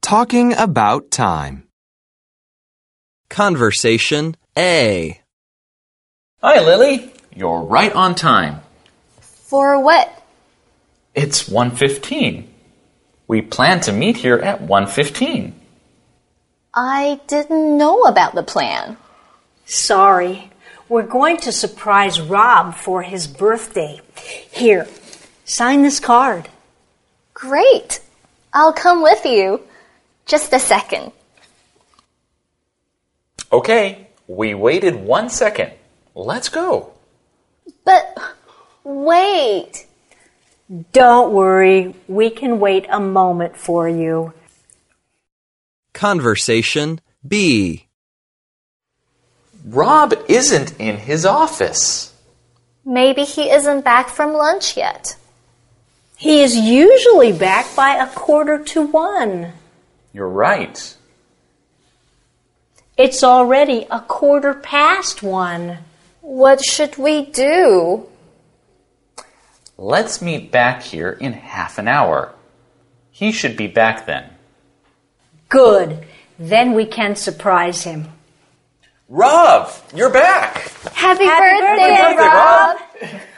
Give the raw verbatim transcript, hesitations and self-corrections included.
Talking about time. Conversation A. Hi, Lily. You're right on time. For what? It's one fifteen. We plan to meet here at one fifteen. I didn't know about the plan. Sorry. We're going to surprise Rob for his birthday. Here, sign this card. Great. I'll come with you. Just a second. Okay, we waited one second. Let's go. But wait. Don't worry. We can wait a moment for you. Conversation B. Rob isn't in his office. Maybe he isn't back from lunch yet. He is usually back by a quarter to one. You're right. It's already a quarter past one. What should we do? Let's meet back here in half an hour. He should be back then. Good. Then we can surprise him. Rob, you're back. Happy, Happy birthday, birthday, Rob! Rob.